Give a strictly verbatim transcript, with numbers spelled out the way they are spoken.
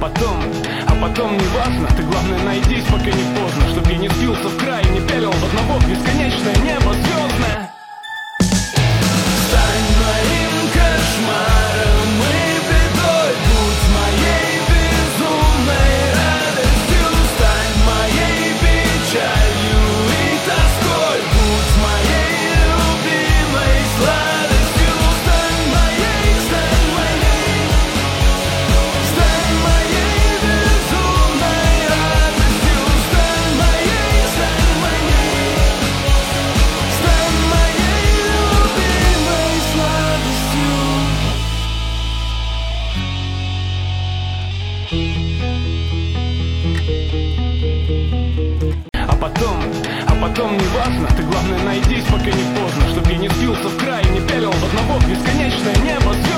потом, а потом неважно. Ты главное найдись, пока не поздно, чтоб я не сбился в край и не пялил в одного в бесконечное небо звездное. Стань моим кошмаром и бедой, будь моей безумной радостью. Стань моей печалью и тоской, будь моей любимой сладостью. Стань моей, стань моей, стань моей безумной радостью. Стань моей, стань моей, стань моей любимой сладостью. А потом, а потом неважно. Ты главное найдись, пока не поздно, чтоб я не сбился в край и не пялил в одного в бесконечное небо.